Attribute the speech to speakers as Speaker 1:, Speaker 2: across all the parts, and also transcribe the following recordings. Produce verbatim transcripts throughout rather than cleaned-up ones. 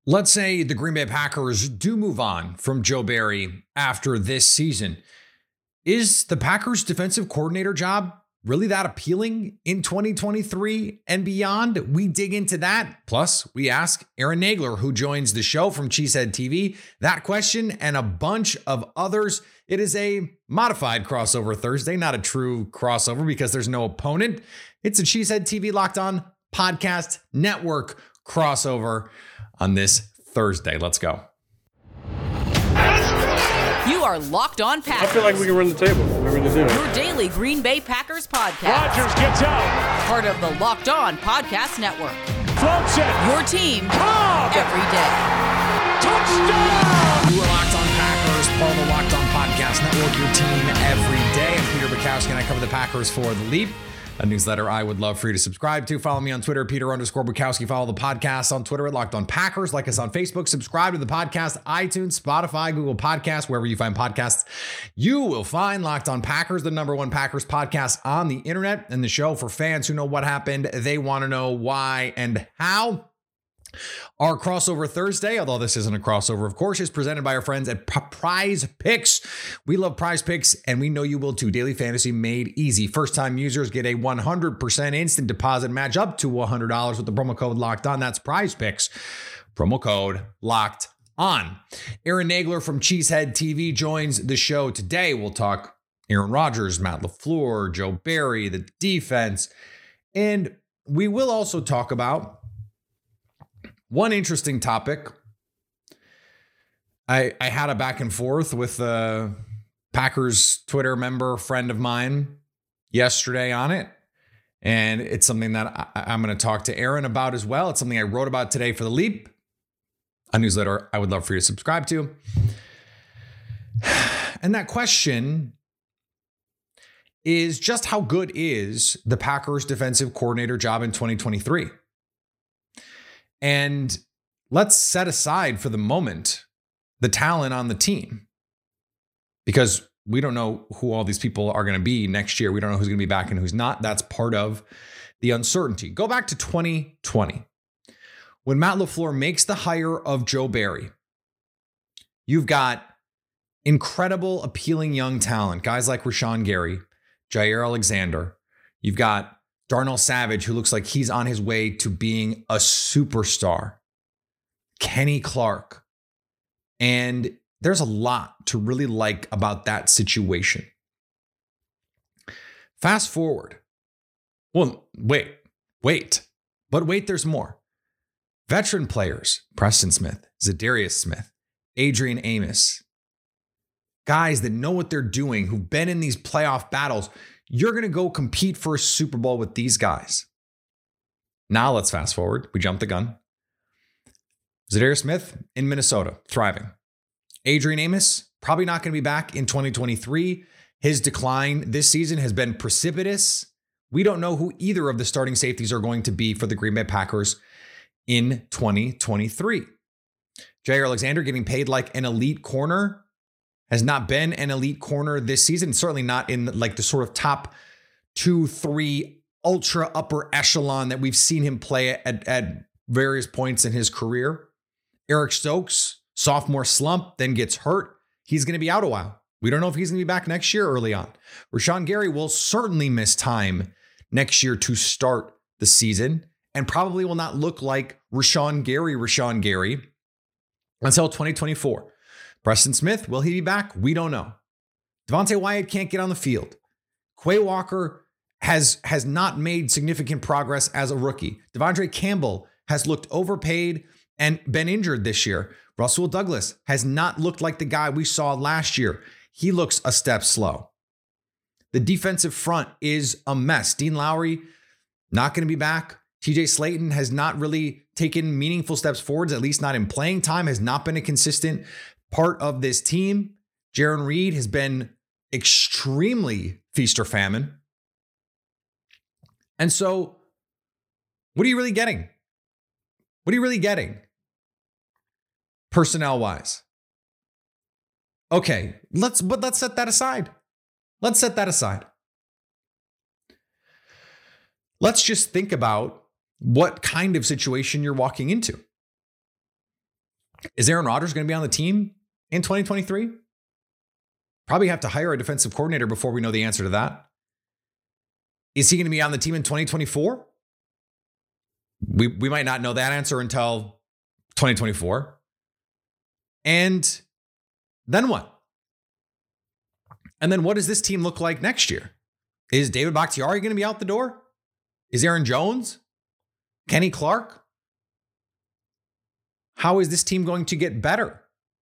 Speaker 1: Let's say the Green Bay Packers do move on from Joe Barry after this season. Is the Packers defensive coordinator job really that appealing in twenty twenty-three and beyond? We dig into that. Plus, we ask Aaron Nagler, who joins the show from Cheesehead T V, that question and a bunch of others. It is a modified crossover Thursday, not a true crossover because there's no opponent. It's a Cheesehead T V Locked On Podcast Network crossover on this Thursday. Let's go.
Speaker 2: You are Locked On Packers.
Speaker 3: I feel like we can run the table. Whatever they do.
Speaker 2: Your daily Green Bay Packers podcast.
Speaker 3: Rodgers gets out.
Speaker 2: Part of the Locked On Podcast Network.
Speaker 3: Floats it.
Speaker 2: Your team
Speaker 3: Cobb.
Speaker 2: every day.
Speaker 3: Touchdown.
Speaker 1: You are Locked On Packers, part of the Locked On Podcast Network, your team every day. I'm Peter Bukowski, and I cover the Packers for The Leap, a newsletter I would love for you to subscribe to. Follow me on Twitter, Peter underscore Bukowski. Follow the podcast on Twitter at Locked On Packers. Like us on Facebook. Subscribe to the podcast, iTunes, Spotify, Google Podcasts, wherever you find podcasts. You will find Locked On Packers, the number one Packers podcast on the internet, and the show for fans who know what happened. They want to know why and how. Our crossover Thursday, although this isn't a crossover, of course, is presented by our friends at P- Prize Picks. We love Prize Picks, and we know you will too. Daily fantasy made easy. First-time users get a one hundred percent instant deposit match up to one hundred dollars with the promo code Locked On. That's Prize Picks. Promo code Locked On. Aaron Nagler from Cheesehead T V joins the show today. We'll talk Aaron Rodgers, Matt LaFleur, Joe Barry, the defense, and we will also talk about one interesting topic. I, I had a back and forth with a Packers Twitter member, friend of mine, yesterday on it. And it's something that I, I'm going to talk to Aaron about as well. It's something I wrote about today for The Leap, a newsletter I would love for you to subscribe to. And that question is just how good is the Packers defensive coordinator job in twenty twenty-three? And let's set aside for the moment the talent on the team, because we don't know who all these people are going to be next year. We don't know who's going to be back and who's not. That's part of the uncertainty. Go back to twenty twenty. When Matt LaFleur makes the hire of Joe Barry, you've got incredible, appealing young talent, guys like Rashawn Gary, Jair Alexander. You've got Darnell Savage, who looks like he's on his way to being a superstar. Kenny Clark. And there's a lot to really like about that situation. Fast forward. Well, wait, wait. But wait, there's more. Veteran players, Preston Smith, Zadarius Smith, Adrian Amos. Guys that know what they're doing, who've been in these playoff battles. You're going to go compete for a Super Bowl with these guys. Now let's fast forward. We jumped the gun. Zadarius Smith in Minnesota, thriving. Adrian Amos, probably not going to be back in twenty twenty-three. His decline this season has been precipitous. We don't know who either of the starting safeties are going to be for the Green Bay Packers in twenty twenty-three. Jair Alexander getting paid like an elite corner. Has not been an elite corner this season. Certainly not in like the sort of top two, three, ultra upper echelon that we've seen him play at, at various points in his career. Eric Stokes, sophomore slump, then gets hurt. He's going to be out a while. We don't know if he's going to be back next year early on. Rashawn Gary will certainly miss time next year to start the season and probably will not look like Rashawn Gary, Rashawn Gary until twenty twenty-four. Preston Smith, will he be back? We don't know. Devontae Wyatt can't get on the field. Quay Walker has, has not made significant progress as a rookie. Devondre Campbell has looked overpaid and been injured this year. Russell Douglas has not looked like the guy we saw last year. He looks a step slow. The defensive front is a mess. Dean Lowry, not going to be back. T J Slayton has not really taken meaningful steps forwards, at least not in playing time, has not been a consistent part of this team. Jaron Reed has been extremely feast or famine. And so, what are you really getting? What are you really getting? Personnel wise. Okay, let's but let's set that aside. Let's set that aside. Let's just think about what kind of situation you're walking into. Is Aaron Rodgers going to be on the team in twenty twenty-three? Probably have to hire a defensive coordinator before we know the answer to that. Is he going to be on the team in twenty twenty-four? We, we might not know that answer until twenty twenty-four. And then what? And then what does this team look like next year? Is David Bakhtiari going to be out the door? Is Aaron Jones? Kenny Clark? How is this team going to get better?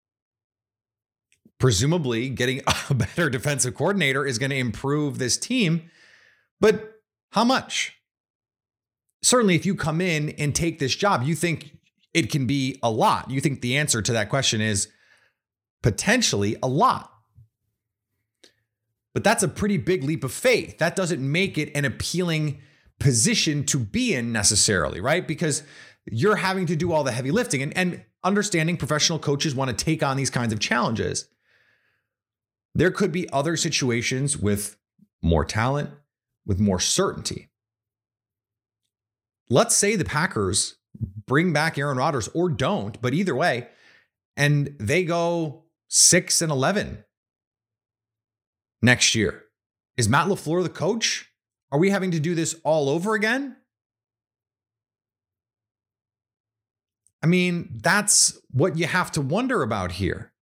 Speaker 1: Presumably, getting a better defensive coordinator is going to improve this team. But how much? Certainly, if you come in and take this job, you think it can be a lot. You think the answer to that question is potentially a lot. But that's a pretty big leap of faith. That doesn't make it an appealing position to be in necessarily, right? Because you're having to do all the heavy lifting, and, and understanding professional coaches want to take on these kinds of challenges. There could be other situations with more talent, with more certainty. Let's say the Packers bring back Aaron Rodgers or don't, but either way, and they go six and eleven next year. Is Matt LaFleur the coach? Are we having to do this all over again? I mean, that's what you have to wonder about here.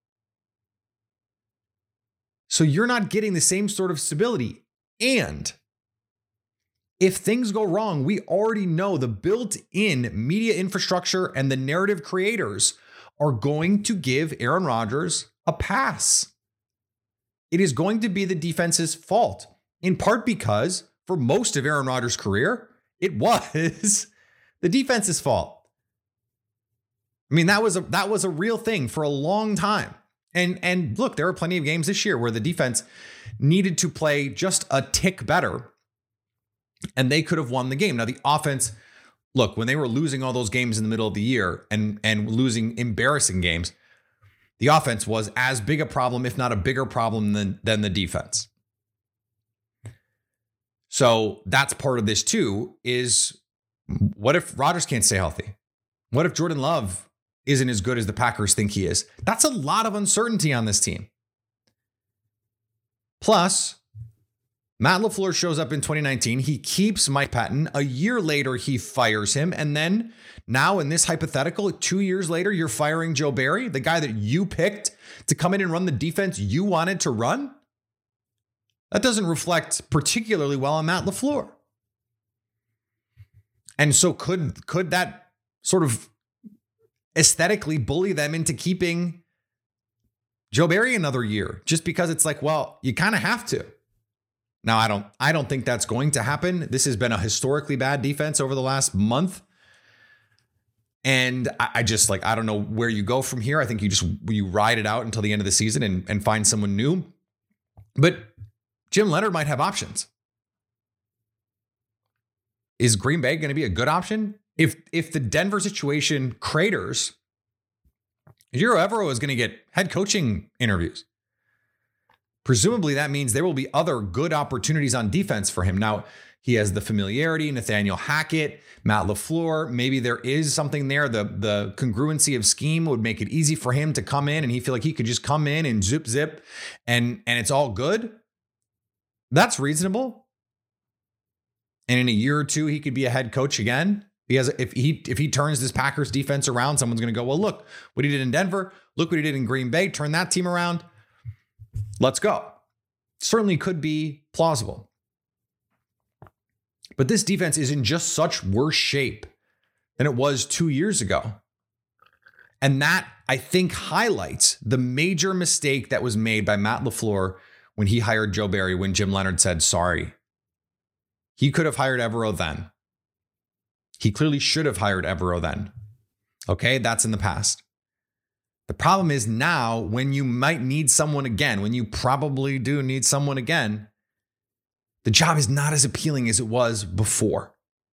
Speaker 1: So you're not getting the same sort of stability. And if things go wrong, we already know the built-in media infrastructure and the narrative creators are going to give Aaron Rodgers a pass. It is going to be the defense's fault, in part because for most of Aaron Rodgers' career, it was the defense's fault. I mean, that was a that was a real thing for a long time. And, and look, there are plenty of games this year where the defense needed to play just a tick better, and they could have won the game. Now, the offense, look, when they were losing all those games in the middle of the year and, and losing embarrassing games, the offense was as big a problem, if not a bigger problem than, than the defense. So that's part of this too, is what if Rodgers can't stay healthy? What if Jordan Love isn't as good as the Packers think he is? That's a lot of uncertainty on this team. Plus, Matt LaFleur shows up in twenty nineteen. He keeps Mike Patton. A year later, he fires him. And then now in this hypothetical, two years later, you're firing Joe Barry, the guy that you picked to come in and run the defense you wanted to run. That doesn't reflect particularly well on Matt LaFleur. And so could, could that sort of aesthetically bully them into keeping Joe Barry another year, just because it's like, well, you kind of have to. Now, I don't I don't think that's going to happen. This has been a historically bad defense over the last month. And I, I just like, I don't know where you go from here. I think you just, you ride it out until the end of the season and, and find someone new. But Jim Leonhard might have options. Is Green Bay going to be a good option? If if the Denver situation craters, Ejiro Evero is going to get head coaching interviews. Presumably that means there will be other good opportunities on defense for him. Now, he has the familiarity, Nathaniel Hackett, Matt LaFleur. Maybe there is something there. The, the congruency of scheme would make it easy for him to come in and he feel like he could just come in and zip, zip, and, and it's all good. That's reasonable. And in a year or two, he could be a head coach again. He has, if he if he turns this Packers defense around, someone's going to go, well, look what he did in Denver. Look what he did in Green Bay. Turn that team around. Let's go. Certainly could be plausible. But this defense is in just such worse shape than it was two years ago. And that, I think, highlights the major mistake that was made by Matt LaFleur when he hired Joe Barry, when Jim Leonhard said, sorry. He could have hired Evero then. He clearly should have hired Evero then. Okay, that's in the past. The problem is now, when you might need someone again, when you probably do need someone again, the job is not as appealing as it was before.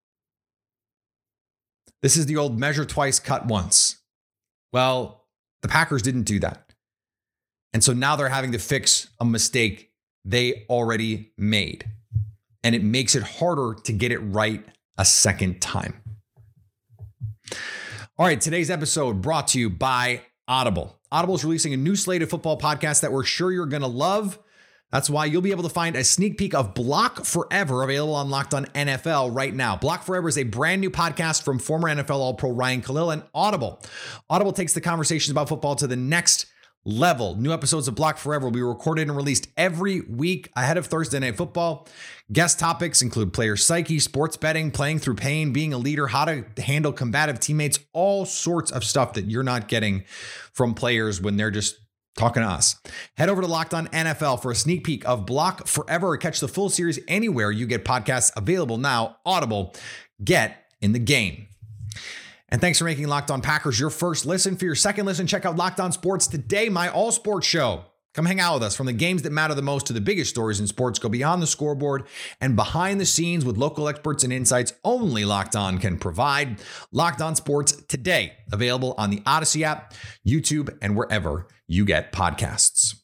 Speaker 1: This is the old measure twice, cut once. Well, the Packers didn't do that. And so now they're having to fix a mistake they already made. And it makes it harder to get it right a second time. All right, today's episode brought to you by Audible. Audible is releasing a new slate of football podcasts that we're sure you're going to love. That's why you'll be able to find a sneak peek of Block Forever available on Locked On N F L right now. Block Forever is a brand new podcast from former N F L All-Pro Ryan Kalil and Audible. Audible takes the conversations about football to the next level. New episodes of Block Forever will be recorded and released every week ahead of Thursday Night Football. Guest topics include player psyche, sports betting, playing through pain, being a leader, how to handle combative teammates, all sorts of stuff that you're not getting from players when they're just talking to us. Head over to Locked On N F L for a sneak peek of Block Forever or catch the full series anywhere you get podcasts. Available now. Audible. Get in the game. And thanks for making Locked On Packers your first listen. For your second listen, check out Locked On Sports Today, my all sports show. Come hang out with us. From the games that matter the most to the biggest stories in sports, go beyond the scoreboard and behind the scenes with local experts and insights only Locked On can provide. Locked On Sports Today, available on the Odyssey app, YouTube, and wherever you get podcasts.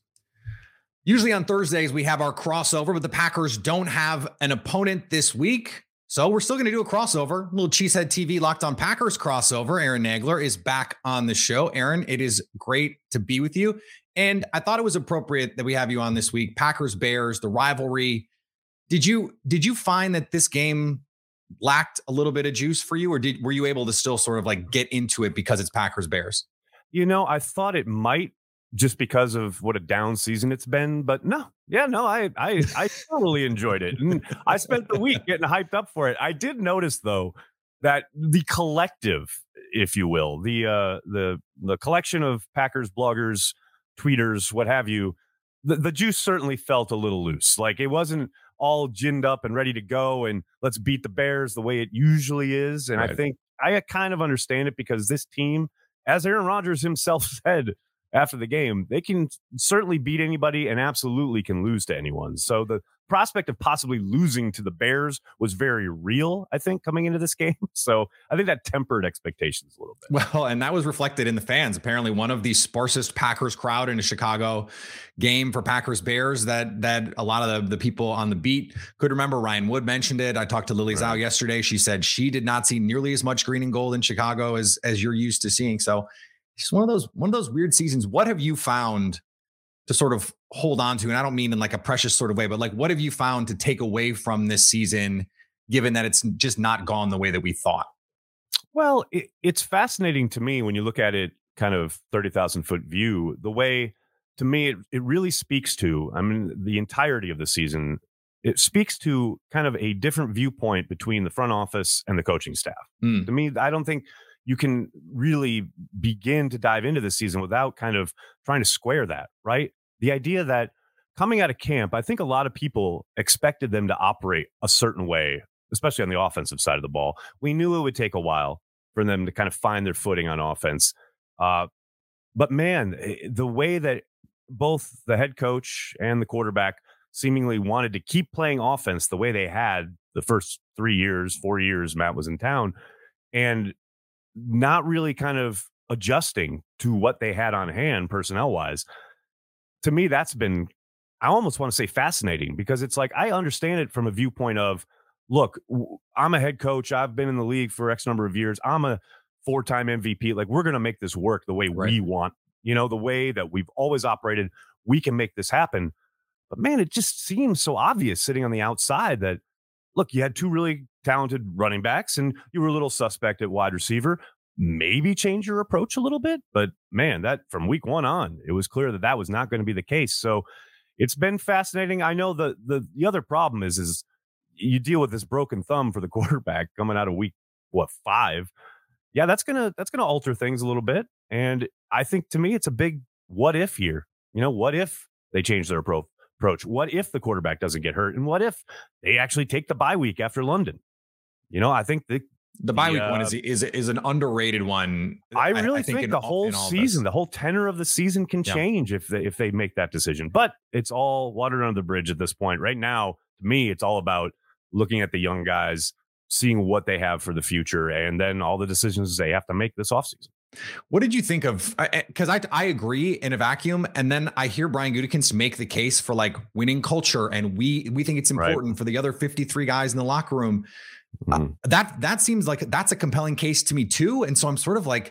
Speaker 1: Usually on Thursdays, we have our crossover, but the Packers don't have an opponent this week. So we're still going to do a crossover, a little Cheesehead T V Locked On Packers crossover. Aaron Nagler is back on the show. Aaron, it is great to be with you. And I thought it was appropriate that we have you on this week. Packers Bears, the rivalry. Did you did you find that this game lacked a little bit of juice for you, or did were you able to still sort of like get into it because it's Packers Bears?
Speaker 4: You know, I thought it might, just because of what a down season it's been, but no, yeah, no, I, I, I totally enjoyed it. And I spent the week getting hyped up for it. I did notice though, that the collective, if you will, the, uh, the, the collection of Packers bloggers, tweeters, what have you, the, the juice certainly felt a little loose. Like it wasn't all ginned up and ready to go and let's beat the Bears the way it usually is. And right. I think I kind of understand it because this team, as Aaron Rodgers himself said after the game, they can certainly beat anybody and absolutely can lose to anyone. So the prospect of possibly losing to the Bears was very real, I think, coming into this game. So I think that tempered expectations a little bit.
Speaker 1: Well, and that was reflected in the fans. Apparently one of the sparsest Packers crowd in a Chicago game for Packers Bears that that a lot of the, the people on the beat could remember. Ryan Wood mentioned it. I talked to Lily Zhao yesterday. She said she did not see nearly as much green and gold in Chicago as, as you're used to seeing. So it's one of those one of those weird seasons. What have you found to sort of hold on to? And I don't mean in like a precious sort of way, but like, what have you found to take away from this season, given that it's just not gone the way that we thought?
Speaker 4: Well, it, it's fascinating to me when you look at it kind of thirty thousand foot view, the way to me, it, it really speaks to, I mean, the entirety of the season, it speaks to kind of a different viewpoint between the front office and the coaching staff. Mm. To me, I don't think you can really begin to dive into this season without kind of trying to square that, right? The idea that coming out of camp, I think a lot of people expected them to operate a certain way, especially on the offensive side of the ball. We knew it would take a while for them to kind of find their footing on offense. Uh, but man, the way that both the head coach and the quarterback seemingly wanted to keep playing offense the way they had the first three years, four years Matt was in town, and not really kind of adjusting to what they had on hand personnel wise. To me, that's been, I almost want to say fascinating, because it's like, I understand it from a viewpoint of, look, I'm a head coach. I've been in the league for X number of years. I'm a four-time M V P. Like, we're going to make this work the way right. we want, you know, the way that we've always operated. We can make this happen. But man, it just seems so obvious sitting on the outside that, look, you had two really talented running backs and you were a little suspect at wide receiver. Maybe change your approach a little bit. But man, that from week one on, it was clear that that was not going to be the case. So it's been fascinating. I know the, the, the other problem is, is you deal with this broken thumb for the quarterback coming out of week, what, five. Yeah, that's going to, that's going to alter things a little bit. And I think to me, it's a big what if here. You know, what if they change their approach? Approach. What if the quarterback doesn't get hurt? And what if they actually take the bye week after London? You know, I think the
Speaker 1: the bye
Speaker 4: the,
Speaker 1: week
Speaker 4: uh,
Speaker 1: one is is is an underrated one.
Speaker 4: I really I, I think, think
Speaker 1: in,
Speaker 4: the whole
Speaker 1: in
Speaker 4: season, the whole tenor of the season can yeah. change if they if they make that decision. But it's all water under the bridge at this point. Right now, to me, it's all about looking at the young guys, seeing what they have for the future, and then all the decisions they have to make this offseason.
Speaker 1: What did you think of, because I, I agree in a vacuum, and then I hear Brian Gutekunst make the case for like winning culture, and we we think it's important right. for the other fifty-three guys in the locker room. Mm-hmm. Uh, that that seems like that's a compelling case to me too. And so I'm sort of like,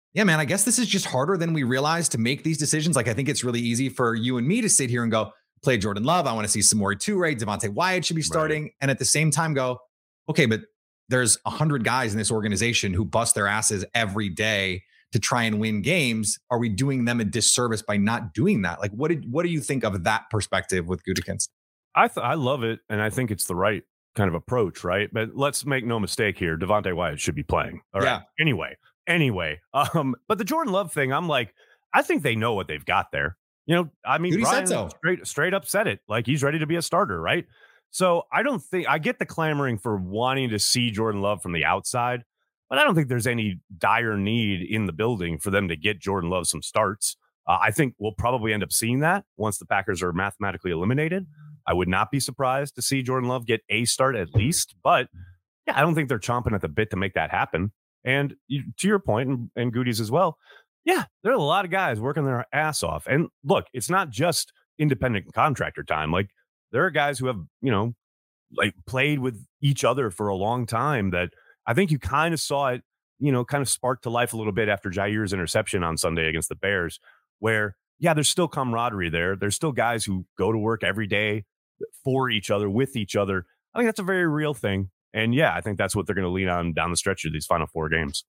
Speaker 1: yeah, man, I guess this is just harder than we realize to make these decisions. Like, I think it's really easy for you and me to sit here and go, play Jordan Love. I want to see Samori Toure. Devontae Wyatt should be starting. Right. And at the same time go, okay, but there's a hundred guys in this organization who bust their asses every day to try and win games. Are we doing them a disservice by not doing that? Like, what did, what do you think of that perspective with Gutekunst?
Speaker 4: I th- I love it. And I think it's the right kind of approach, right? But let's make no mistake here. Devontae Wyatt should be playing. All right. Yeah. Anyway, anyway. Um, but the Jordan Love thing, I'm like, I think they know what they've got there. You know, I mean,
Speaker 1: Goody
Speaker 4: Brian
Speaker 1: said so.
Speaker 4: straight, straight up said it. Like, he's ready to be a starter, right? So I don't think, I get the clamoring for wanting to see Jordan Love from the outside, but I don't think there's any dire need in the building for them to get Jordan Love some starts. Uh, I think we'll probably end up seeing that once the Packers are mathematically eliminated. I would not be surprised to see Jordan Love get a start at least, but yeah, I don't think they're chomping at the bit to make that happen. And you, to your point, and, and Goody's as well, yeah, there are a lot of guys working their ass off. And look, it's not just independent contractor time. Like, there are guys who have, you know, like played with each other for a long time that I think you kind of saw it, you know, kind of sparked to life a little bit after Jair's interception on Sunday against the Bears, where, yeah, there's still camaraderie there. There's still guys who go to work every day for each other, with each other. I think that's a very real thing. And yeah, I think that's what they're going to lean on down the stretch of these final four games.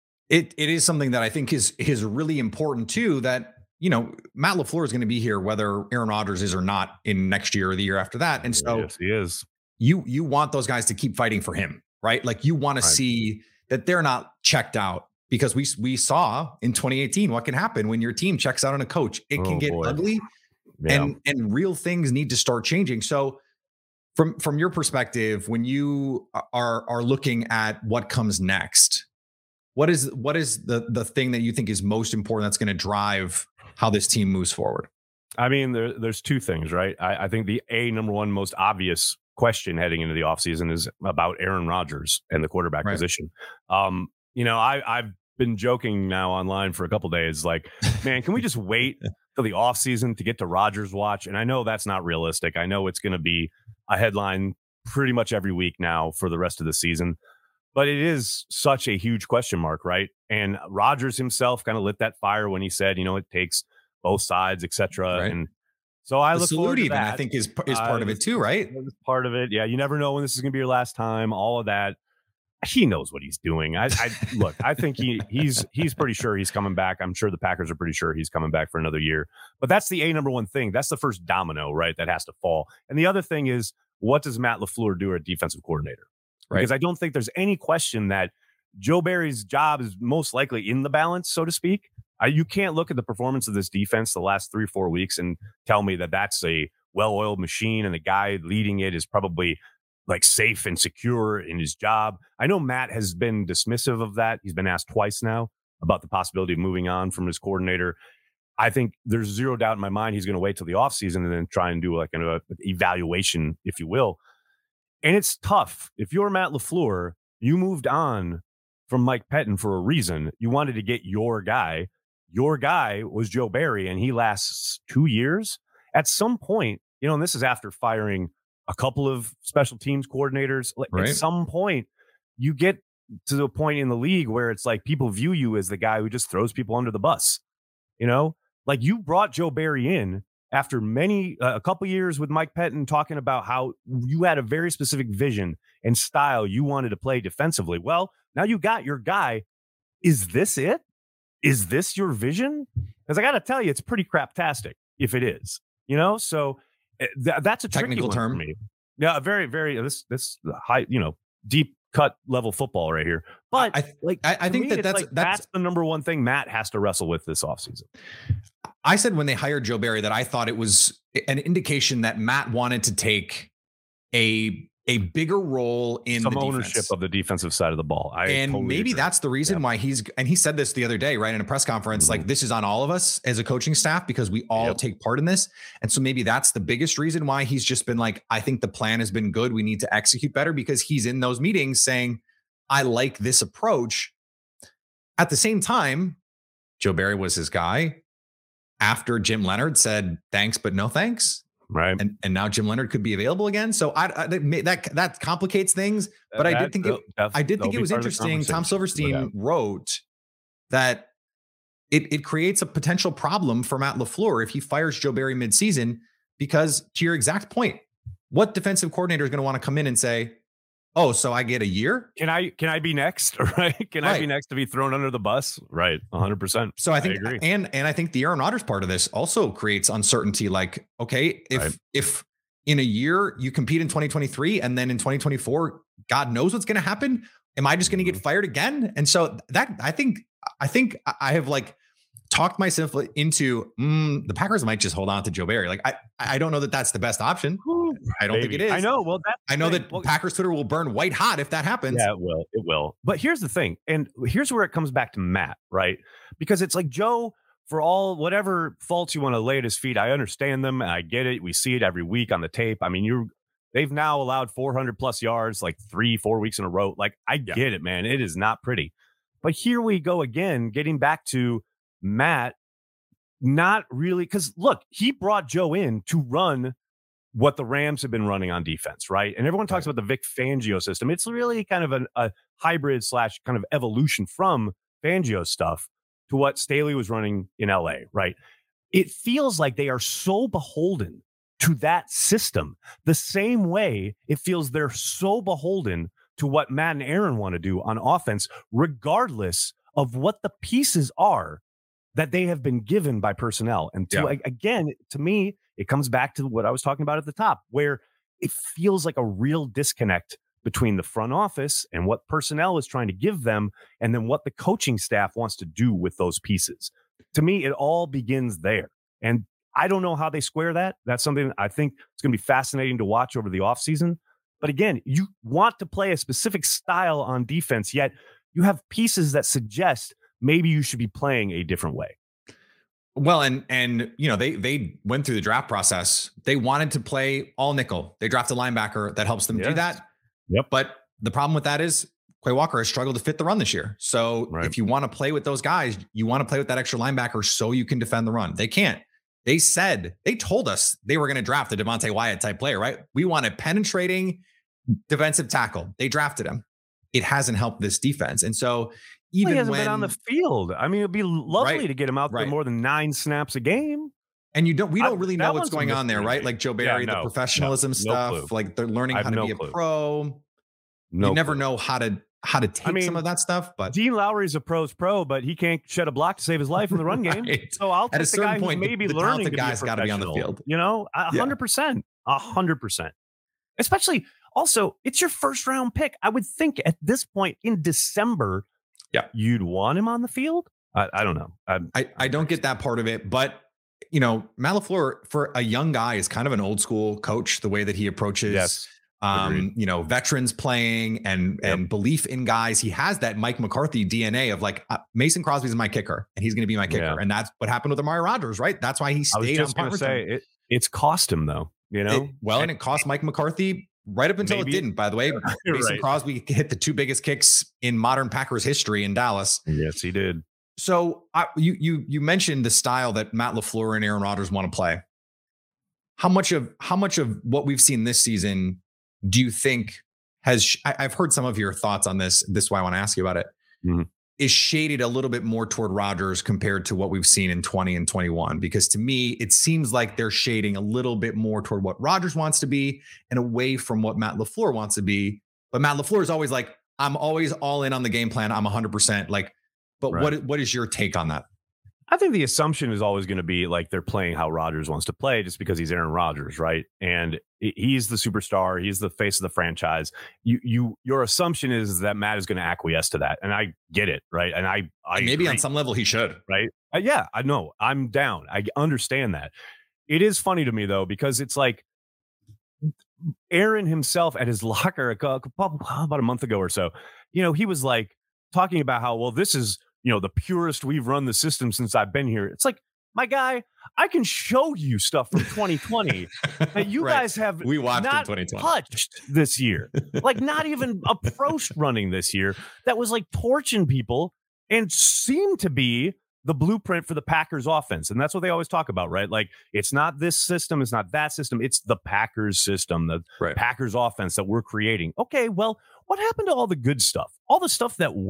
Speaker 1: It It is something that I think is, is really important too, that, you know, Matt LaFleur is going to be here whether Aaron Rodgers is or not in next year or the year after that. And so
Speaker 4: yes, he is.
Speaker 1: You, you want those guys to keep fighting for him, right? Like, you want to right. see that they're not checked out, because we, we saw in twenty eighteen what can happen when your team checks out on a coach. It can oh, get boy. ugly yeah. and, and real things need to start changing. So from, from your perspective, when you are, are looking at what comes next, what is, what is the, the thing that you think is most important that's going to drive how this team moves forward?
Speaker 4: I mean, there, there's two things, right? I, I think the A number one most obvious question heading into the offseason is about Aaron Rodgers and the quarterback right. position. Um, you know, I, I've been joking now online for a couple days, like, man, can we just wait till the offseason to get to Rodgers watch? And I know that's not realistic. I know it's going to be a headline pretty much every week now for the rest of the season. But it is such a huge question mark, right? And Rodgers himself kind of lit that fire when he said, you know, it takes both sides, et cetera. Right. And so I
Speaker 1: the
Speaker 4: look forward to
Speaker 1: even,
Speaker 4: that.
Speaker 1: I think, is is part uh, of it too, right?
Speaker 4: Part of it, yeah. You never know when this is going to be your last time. All of that. He knows what he's doing. I, I look. I think he he's he's pretty sure he's coming back. I'm sure the Packers are pretty sure he's coming back for another year. But that's the A number one thing. That's the first domino, right? That has to fall. And the other thing is, what does Matt LaFleur do at defensive coordinator? Right. Because I don't think there's any question that Joe Barry's job is most likely in the balance, so to speak. I, you can't look at the performance of this defense the last three, four weeks and tell me that that's a well-oiled machine and the guy leading it is probably like safe and secure in his job. I know Matt has been dismissive of that. He's been asked twice now about the possibility of moving on from his coordinator. I think there's zero doubt in my mind he's going to wait till the offseason and then try and do like an uh, evaluation, if you will. And it's tough. If you're Matt LaFleur, you moved on from Mike Pettin for a reason. You wanted to get your guy. Your guy was Joe Barry, and he lasts two years. At some point, you know, and this is after firing a couple of special teams coordinators. Right. At some point, you get to the point in the league where it's like people view you as the guy who just throws people under the bus. You know, like you brought Joe Barry in after many, uh, a couple years with Mike Pettin talking about how you had a very specific vision and style you wanted to play defensively. Well, now you got your guy. Is this it? Is this your vision? Because I got to tell you, it's pretty craptastic if it is, you know? So th- that's a
Speaker 1: technical term
Speaker 4: for me. Yeah, very, very, this, this high, you know, deep cut level football right here. But
Speaker 1: I,
Speaker 4: like,
Speaker 1: I, I think
Speaker 4: me,
Speaker 1: that that's,
Speaker 4: like,
Speaker 1: that's,
Speaker 4: that's the number one thing Matt has to wrestle with this offseason.
Speaker 1: I said when they hired Joe Barry that I thought it was an indication that Matt wanted to take a a bigger role in
Speaker 4: some
Speaker 1: the
Speaker 4: ownership
Speaker 1: defense.
Speaker 4: Of the defensive side of the ball. I
Speaker 1: and
Speaker 4: totally
Speaker 1: maybe
Speaker 4: agree.
Speaker 1: That's the reason yeah. why he's, and he said this the other day, right, in a press conference, mm-hmm. like this is on all of us as a coaching staff because we all yep. take part in this. And so maybe that's the biggest reason why he's just been like, I think the plan has been good. We need to execute better, because he's in those meetings saying, I like this approach. At the same time, Joe Barry was his guy. After Jim Leonard said, thanks, but no thanks.
Speaker 4: Right.
Speaker 1: And and now Jim Leonard could be available again. So I, I that that complicates things. But that, I did think it, I did think it was interesting. Tom Silverstein wrote that it, it creates a potential problem for Matt LaFleur if he fires Joe Barry midseason, because to your exact point, what defensive coordinator is going to want to come in and say, oh, so I get a year?
Speaker 4: Can I can I be next? Right? Can
Speaker 1: right.
Speaker 4: I be next to be thrown under the bus? Right. one hundred percent.
Speaker 1: So I think,
Speaker 4: I agree.
Speaker 1: and and I think the Aaron Rodgers part of this also creates uncertainty. Like, okay, if
Speaker 4: right.
Speaker 1: if in a year you compete in twenty twenty-three and then in twenty twenty-four, God knows what's going to happen. Am I just going to get fired again? And so that I think I think I have like talked myself into mm, the Packers might just hold on to Joe Barry. Like I I don't know that that's the best option. I don't
Speaker 4: Maybe.
Speaker 1: think it is.
Speaker 4: I know. Well, that's
Speaker 1: I know
Speaker 4: thing.
Speaker 1: that
Speaker 4: well,
Speaker 1: Packers Twitter will burn white hot if that happens.
Speaker 4: Yeah, it will. It will. But here's the thing. And here's where it comes back to Matt, right? Because it's like Joe, for all whatever faults you want to lay at his feet, I understand them. And I get it. We see it every week on the tape. I mean, you're they've now allowed four hundred plus yards like three, four weeks in a row. Like, I
Speaker 1: yeah.
Speaker 4: get it, man. It is not pretty. But here we go again, getting back to Matt. Not really, because look, he brought Joe in to run what the Rams have been running on defense, right? And everyone talks right. about the Vic Fangio system. It's really kind of an, a hybrid slash kind of evolution from Fangio stuff to what Staley was running in L A, right? It feels like they are so beholden to that system the same way it feels they're so beholden to what Matt and Aaron want to do on offense, regardless of what the pieces are that they have been given by personnel. And to, yeah. again, to me, it comes back to what I was talking about at the top, where it feels like a real disconnect between the front office and what personnel is trying to give them, and then what the coaching staff wants to do with those pieces. To me, it all begins there. And I don't know how they square that. That's something I think it's going to be fascinating to watch over the offseason. But again, you want to play a specific style on defense, yet you have pieces that suggest maybe you should be playing a different way.
Speaker 1: Well, and, and, you know, they, they went through the draft process. They wanted to play all nickel. They drafted a linebacker that helps them yes. do that.
Speaker 4: Yep.
Speaker 1: But the problem with that is Quay Walker has struggled to fit the run this year. So right. if you want to play with those guys, you want to play with that extra linebacker so you can defend the run. They can't. They said, they told us they were going to draft a Devontae Wyatt type player, right? We want a penetrating defensive tackle. They drafted him. It hasn't helped this defense. And so even
Speaker 4: well, he hasn't
Speaker 1: when
Speaker 4: been on the field, I mean, it'd be lovely
Speaker 1: right,
Speaker 4: to get him out
Speaker 1: right.
Speaker 4: there more than nine snaps a game.
Speaker 1: And you don't, we don't really
Speaker 4: I,
Speaker 1: know what's going on there, right? Like Joe Barry,
Speaker 4: yeah, no,
Speaker 1: the professionalism
Speaker 4: no,
Speaker 1: stuff,
Speaker 4: no
Speaker 1: like they're learning how to
Speaker 4: no
Speaker 1: be
Speaker 4: clue.
Speaker 1: a pro.
Speaker 4: No
Speaker 1: you never
Speaker 4: clue.
Speaker 1: know how to, how to take I mean, some of that stuff, but
Speaker 4: Dean Lowry's a pro's pro, but he can't shed a block to save his life in the run game.
Speaker 1: right.
Speaker 4: So I'll take
Speaker 1: At a
Speaker 4: the
Speaker 1: certain
Speaker 4: guy
Speaker 1: point,
Speaker 4: who's maybe
Speaker 1: the
Speaker 4: learning to
Speaker 1: guy's got to be on the field.
Speaker 4: You know, a hundred percent, a hundred percent. Especially also, it's your first round pick. I would think at this point in December,
Speaker 1: yeah,
Speaker 4: you'd want him on the field. I, I don't know.
Speaker 1: I'm, I I don't get that part of it, but you know, Matt LaFleur for a young guy is kind of an old school coach. The way that he approaches,
Speaker 4: yes.
Speaker 1: um,
Speaker 4: Agreed.
Speaker 1: you know, veterans playing and yep. and belief in guys. He has that Mike McCarthy D N A of like uh, Mason Crosby's my kicker, and he's going to be my kicker, yeah. and that's what happened with Amari Rodgers, right? That's why he stayed.
Speaker 4: I was just going to say it, it's cost him though. You know,
Speaker 1: it, well, and, and it cost Mike McCarthy. Right up until
Speaker 4: Maybe.
Speaker 1: it didn't, by the way. Mason
Speaker 4: right.
Speaker 1: Crosby hit the two biggest kicks in modern Packers history in Dallas.
Speaker 4: Yes, he did.
Speaker 1: So I, you you you mentioned the style that Matt LaFleur and Aaron Rodgers want to play. How much of how much of what we've seen this season do you think has? I, I've heard some of your thoughts on this. This is why I want to ask you about it.
Speaker 4: Mm-hmm.
Speaker 1: Is shaded a little bit more toward Rodgers compared to what we've seen in twenty and twenty-one? Because to me, it seems like they're shading a little bit more toward what Rodgers wants to be and away from what Matt LaFleur wants to be. But Matt LaFleur is always like, I'm always all in on the game plan. I'm one hundred percent like, but right. what what is your take on that?
Speaker 4: I think the assumption is always going to be like they're playing how Rodgers wants to play just because he's Aaron Rodgers, right? And he's the superstar. He's the face of the franchise. You, you, your assumption is that Matt is going to acquiesce to that, and I get it, right? And I, I
Speaker 1: and maybe
Speaker 4: agree,
Speaker 1: on some level he should,
Speaker 4: right? Uh, yeah, I know. I'm down. I understand that. It is funny to me though because it's like Aaron himself at his locker about a month ago or so. You know, he was like talking about how well this is. You know, the purest we've run the system since I've been here. It's like, my guy, I can show you stuff from twenty twenty that you
Speaker 1: right.
Speaker 4: guys have
Speaker 1: we watched
Speaker 4: not
Speaker 1: in twenty twenty.
Speaker 4: Touched this year. Like not even approached running this year that was like torching people and seemed to be the blueprint for the Packers offense. And that's what they always talk about, right? Like it's not this system, it's not that system, it's the Packers system, the right. Packers offense that we're creating. Okay, well, what happened to all the good stuff? All the stuff that worked?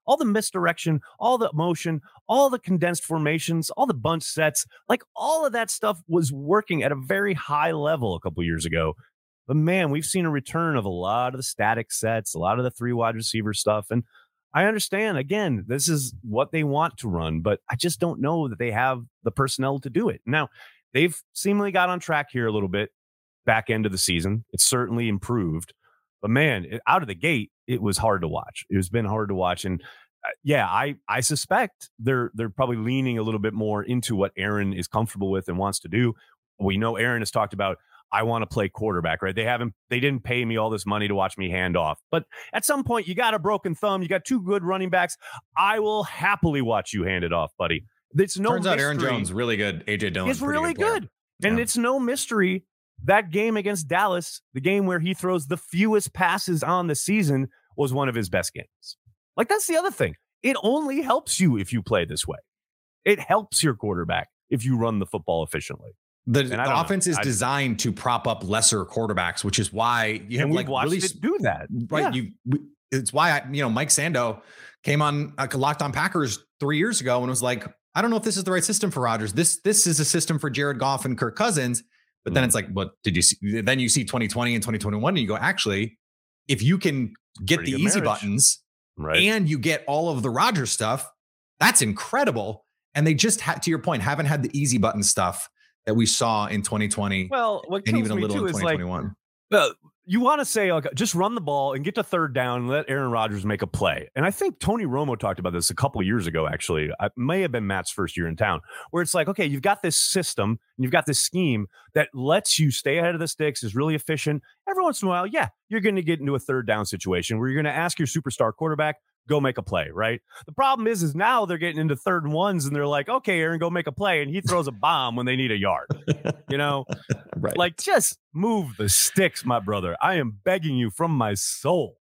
Speaker 4: all the misdirection, all the motion, all the condensed formations, all the bunch sets, like all of that stuff was working at a very high level a couple years ago. But man, we've seen a return of a lot of the static sets, a lot of the three wide receiver stuff. And I understand, again, this is what they want to run, but I just don't know that they have the personnel to do it. Now, they've seemingly got on track here a little bit back end of the season. It's certainly improved. But man, it, out of the gate, it was hard to watch. It's been hard to watch. And uh, yeah, I I suspect they're they're probably leaning a little bit more into what Aaron is comfortable with and wants to do. We know Aaron has talked about, I want to play quarterback, right? They haven't, they didn't pay me all this money to watch me hand off. But at some point, you got a broken thumb. You got two good running backs. I will happily watch you hand it off, buddy. It's no
Speaker 1: Turns
Speaker 4: mystery.
Speaker 1: out Aaron Jones, really good. A J Dillon,
Speaker 4: He's really good. good.
Speaker 1: Yeah.
Speaker 4: And it's no mystery. That game against Dallas, the game where he throws the fewest passes on the season, was one of his best games. Like, that's the other thing. It only helps you if you play this way. It helps your quarterback if you run the football efficiently.
Speaker 1: The, the offense
Speaker 4: know.
Speaker 1: is
Speaker 4: I,
Speaker 1: designed to prop up lesser quarterbacks, which is why you have like
Speaker 4: watched
Speaker 1: really
Speaker 4: it do that.
Speaker 1: Right.
Speaker 4: Yeah.
Speaker 1: You, it's why I, you know, Mike Sando came on uh, Locked On Packers three years ago and was like, I don't know if this is the right system for Rodgers. This, this is a system for Jared Goff and Kirk Cousins. But then it's like, what did you see? Then you see twenty twenty and twenty twenty-one and you go, actually, if you can get
Speaker 4: Pretty
Speaker 1: the
Speaker 4: good
Speaker 1: easy
Speaker 4: marriage.
Speaker 1: buttons
Speaker 4: Right.
Speaker 1: and you get all of the Rodgers stuff, that's incredible. And they just had, to your point, haven't had the easy button stuff that we saw in twenty twenty.
Speaker 4: Well, what
Speaker 1: and even a
Speaker 4: me
Speaker 1: little
Speaker 4: too
Speaker 1: in
Speaker 4: is
Speaker 1: twenty
Speaker 4: like,
Speaker 1: twenty-one.
Speaker 4: uh, you want to say, like, just run the ball and get to third down and let Aaron Rodgers make a play. And I think Tony Romo talked about this a couple of years ago, actually. It may have been Matt's first year in town, where it's like, okay, you've got this system and you've got this scheme that lets you stay ahead of the sticks, is really efficient. Every once in a while, yeah, you're going to get into a third down situation where you're going to ask your superstar quarterback, go make a play, right? The problem is, is now they're getting into third and ones and they're like, okay, Aaron, go make a play. And he throws a bomb when they need a yard, you know,
Speaker 1: Right.
Speaker 4: like, just move the sticks, my brother. I am begging you from my soul.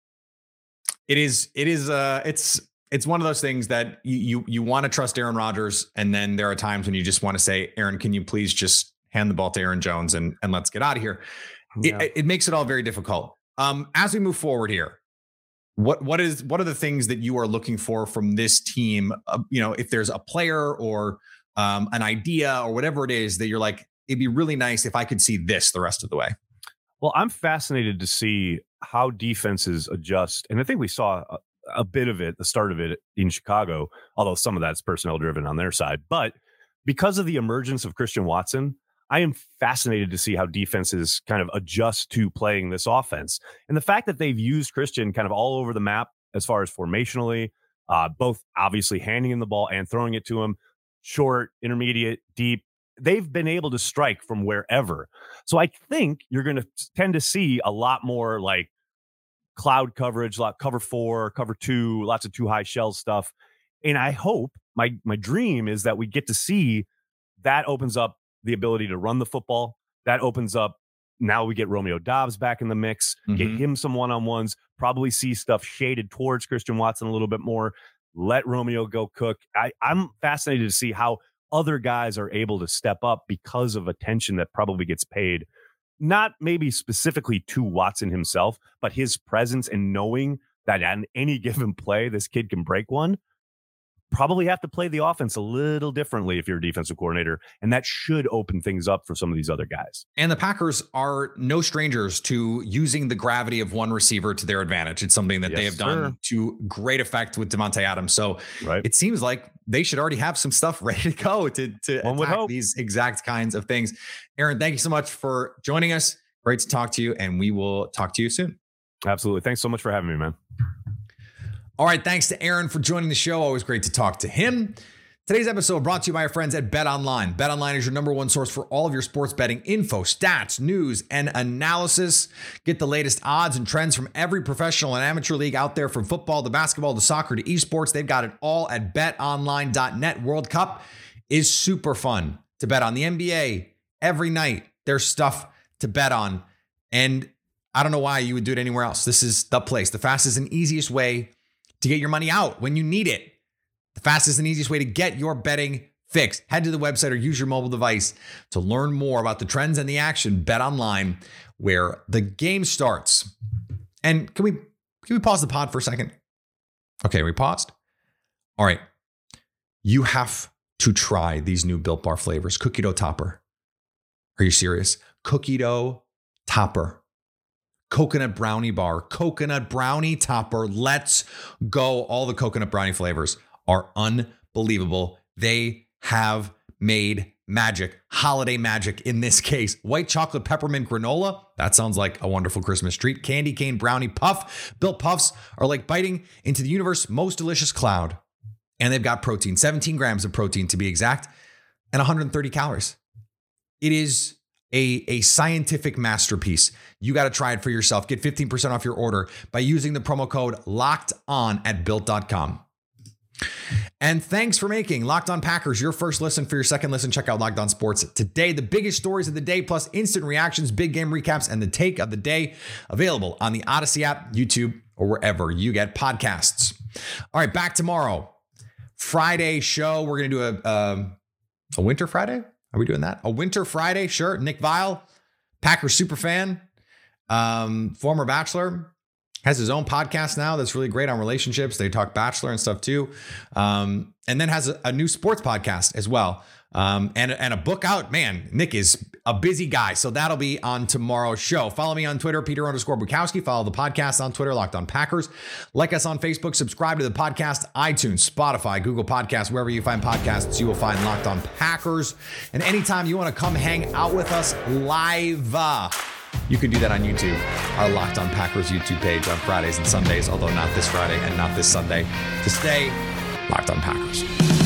Speaker 1: It is, it is, uh, it's, it's one of those things that you, you, you want to trust Aaron Rodgers. And then there are times when you just want to say, Aaron, can you please just hand the ball to Aaron Jones and, and let's get out of here.
Speaker 4: Yeah.
Speaker 1: It, it makes it all very difficult. Um, as we move forward here, what, what is, what are the things that you are looking for from this team? Uh, you know, if there's a player or um, an idea or whatever it is that you're like, it'd be really nice if I could see this the rest of the way.
Speaker 4: Well, I'm fascinated to see how defenses adjust. And I think we saw a, a bit of it, the start of it in Chicago, although some of that's personnel driven on their side. But because of the emergence of Christian Watson, I am fascinated to see how defenses kind of adjust to playing this offense. And the fact that they've used Christian kind of all over the map as far as formationally, uh, both obviously handing him the ball and throwing it to him, short, intermediate, deep. They've been able to strike from wherever. So I think you're going to tend to see a lot more like cloud coverage, lot cover four, cover two, lots of two high shell stuff. And I hope my, my dream is that we get to see that opens up the ability to run the football. That opens up. Now we get Romeo Doubs back in the mix, mm-hmm. get him some one-on-ones, probably see stuff shaded towards Christian Watson a little bit more. Let Romeo go cook. I, I'm fascinated to see how other guys are able to step up because of attention that probably gets paid, not maybe specifically to Watson himself, but his presence and knowing that on any given play, this kid can break one. Probably have to play the offense a little differently if you're a defensive coordinator, and that should open things up for some of these other guys.
Speaker 1: And the Packers are no strangers to using the gravity of one receiver to their advantage. It's something that
Speaker 4: yes,
Speaker 1: they have
Speaker 4: sir.
Speaker 1: done to great effect with Devontae Adams. So
Speaker 4: right.
Speaker 1: it seems like they should already have some stuff ready to go to, to
Speaker 4: One would
Speaker 1: attack
Speaker 4: hope.
Speaker 1: these exact kinds of things. Aaron, thank you so much for joining us. Great to talk to you, and we will talk to you soon.
Speaker 4: Absolutely. Thanks so much for having me, man.
Speaker 1: All right, thanks to Aaron for joining the show. Always great to talk to him. Today's episode brought to you by our friends at BetOnline. BetOnline is your number one source for all of your sports betting info, stats, news, and analysis. Get the latest odds and trends from every professional and amateur league out there, from football to basketball to soccer to esports. They've got it all at bet online dot net. World Cup is super fun to bet on. The N B A, every night, there's stuff to bet on. And I don't know why you would do it anywhere else. This is the place, the fastest and easiest way to get your money out when you need it. The fastest and easiest way to get your betting fix. Head to the website or use your mobile device to learn more about the trends and the action. BetOnline, where the game starts. And can we can we pause the pod for a second? Okay, we paused. All right. You have to try these new Built Bar flavors. Cookie dough topper. Are you serious? Cookie dough topper. Coconut brownie bar. Coconut brownie topper. Let's go. All the coconut brownie flavors are unbelievable. They have made magic, holiday magic in this case. White chocolate peppermint granola. That sounds like a wonderful Christmas treat. Candy cane brownie puff. Built Puffs are like biting into the universe's most delicious cloud. And they've got protein, seventeen grams of protein to be exact, and one hundred thirty calories. It is a, a scientific masterpiece. You got to try it for yourself. Get fifteen percent off your order by using the promo code Locked On at built dot com. And thanks for making Locked On Packers your first listen. For your second listen, check out Locked On Sports today. The biggest stories of the day, plus instant reactions, big game recaps, and the take of the day, available on the Odyssey app, YouTube, or wherever you get podcasts. All right, back tomorrow. Friday show. We're going to do a, a, a winter Friday. Are we doing that? A winter Friday? Sure. Nick Viall, Packers super fan, um, former Bachelor, has his own podcast now that's really great on relationships. They talk Bachelor and stuff too. Um, and then has a, a new sports podcast as well. Um, and, and a book out. Man, Nick is a busy guy. So that'll be on tomorrow's show. Follow me on Twitter, Peter underscore Bukowski. Follow the podcast on Twitter, Locked On Packers. Like us on Facebook. Subscribe to the podcast, iTunes, Spotify, Google Podcasts, wherever you find podcasts, you will find Locked On Packers. And anytime you want to come hang out with us live, uh, you can do that on YouTube, our Locked On Packers YouTube page on Fridays and Sundays, although not this Friday and not this Sunday. To stay Locked On Packers.